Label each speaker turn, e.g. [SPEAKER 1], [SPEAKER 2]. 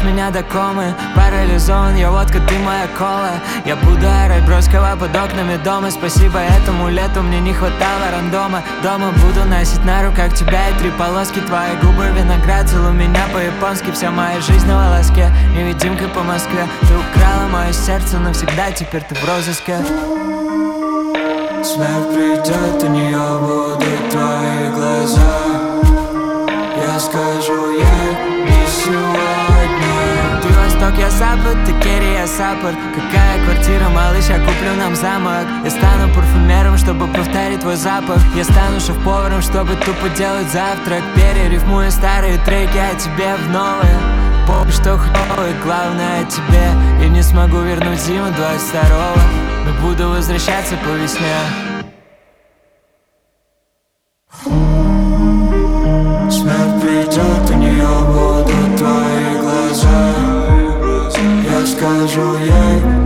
[SPEAKER 1] меня до комы. Парализован я, водка, ты моя кола. Я буду орать Бродского под окнами дома. Спасибо этому лету мне не хватало рандома. Дома буду носить на руках тебя и 3 полоски. Твои губы виноград, целуй меня по-японски. Вся моя жизнь на волоске, невидимкой по Москве. Ты украла мое сердце навсегда, теперь ты в розыске. Смерть придет, у нее будут твои глаза. Я скажу ей не сегодня. Ты восток, я запад, ты керри, я саппорт. Какая квартира, малыш, я куплю нам замок. Я стану парфюмером, чтобы повторить твой запах. Я стану шеф-поваром, чтобы тупо делать завтрак. Перерифмую старые треки, а тебе в новые. Помни, что хуёво, и главное о тебе. И не смогу вернуть зиму 22-го, но буду возвращаться по весне. Смерть придет, у нее будут твои глаза. Я скажу ей